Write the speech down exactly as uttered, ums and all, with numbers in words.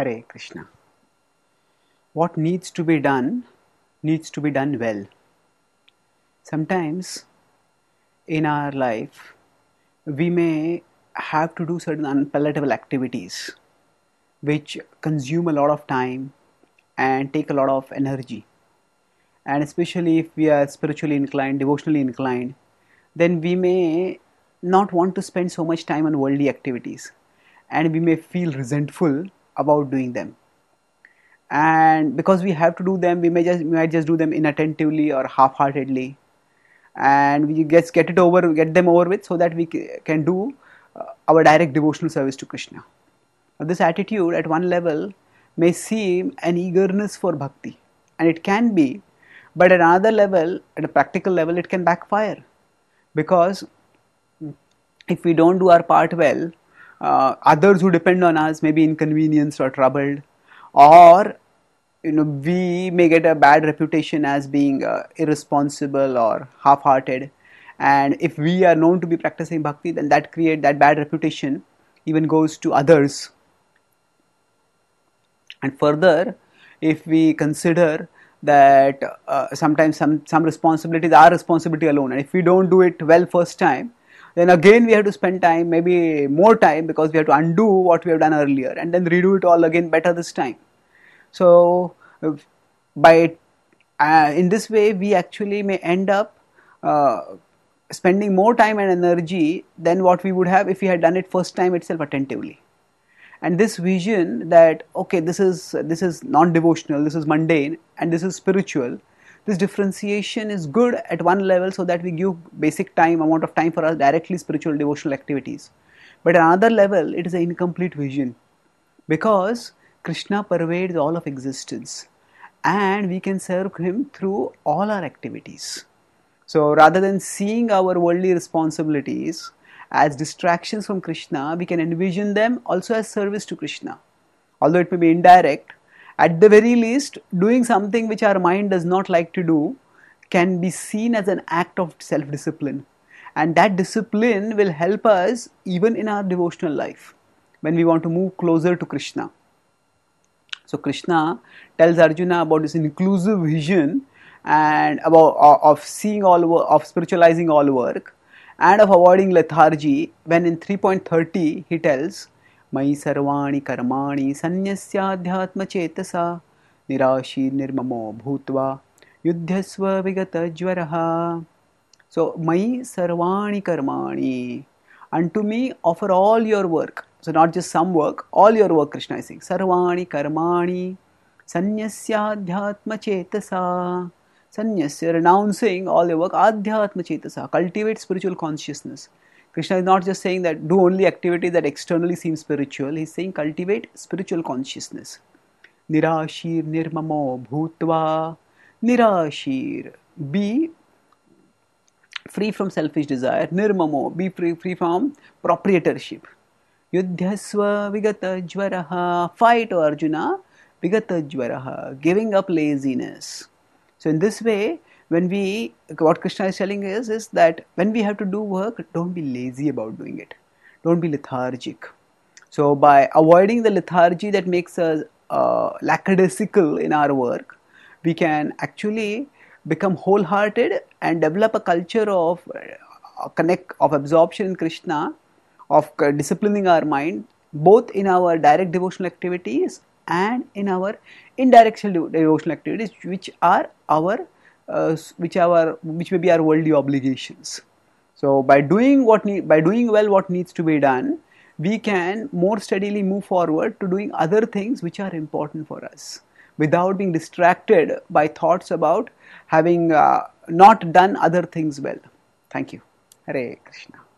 Hare Krishna. What needs to be done needs to be done well. Sometimes in our life we may have to do certain unpalatable activities which consume a lot of time and take a lot of energy. And especially if we are spiritually inclined, devotionally inclined, then we may not want to spend so much time on worldly activities and we may feel resentful about doing them. And because we have to do them, we may just we might just do them inattentively or half-heartedly, and we just get it over, get them over with, so that we can do uh, our direct devotional service to Krishna. Now, this attitude at one level may seem an eagerness for bhakti, and it can be, but at another level, at a practical level, it can backfire, because if we don't do our part well, uh, others who depend on us may be inconvenienced or troubled, or you know we may get a bad reputation as being uh, irresponsible or half-hearted. And if we are known to be practicing bhakti, then that create that bad reputation even goes to others. And further, if we consider that uh, sometimes some some responsibilities are responsibility alone, and if we don't do it well first time, then again we have to spend time, maybe more time, because we have to undo what we have done earlier and then redo it all again better this time. So, by uh, in this way, we actually may end up uh, spending more time and energy than what we would have if we had done it first time itself attentively. And this vision that okay, this is this is non-devotional, this is mundane, and this is spiritual. This differentiation is good at one level, so that we give basic time, amount of time for us directly spiritual devotional activities. But at another level, it is an incomplete vision, because Krishna pervades all of existence and we can serve Him through all our activities. So rather than seeing our worldly responsibilities as distractions from Krishna, we can envision them also as service to Krishna. Although it may be indirect, at the very least, doing something which our mind does not like to do can be seen as an act of self-discipline. And that discipline will help us even in our devotional life when we want to move closer to Krishna. So Krishna tells Arjuna about this inclusive vision and about of seeing all of spiritualizing all work and of avoiding lethargy, when in three point thirty he tells Mai sarvani karmani sanyasyadhyatma chetasa nirashi nirmamo bhutva yudhyasva vigata jvaraha. So Mai sarvani karmani, unto me offer all your work. So not just some work, all your work, Krishna is saying. Sarvani karmani sanyasyadhyatma chetasa. Sanyasya, renouncing all your work. Adhyatma chetasa, cultivate spiritual consciousness. Krishna is not just saying that do only activities that externally seem spiritual. He is saying cultivate spiritual consciousness. Nirashir nirmamo bhutva. Nirashir, be free from selfish desire. Nirmamo, be free, free from proprietorship. Yudhyasva vigata jvaraha, fight, O Arjuna, vigata jvaraha, giving up laziness. So in this way, when we, what Krishna is telling us is that when we have to do work, don't be lazy about doing it. Don't be lethargic. So by avoiding the lethargy that makes us uh, lackadaisical in our work, we can actually become wholehearted and develop a culture of uh, connect, of absorption in Krishna, of disciplining our mind, both in our direct devotional activities and in our indirect devotional activities, which are our, uh, which our, which may be our worldly obligations. So, by doing what need, by doing well what needs to be done, we can more steadily move forward to doing other things which are important for us, without being distracted by thoughts about having uh, not done other things well. Thank you. Hare Krishna.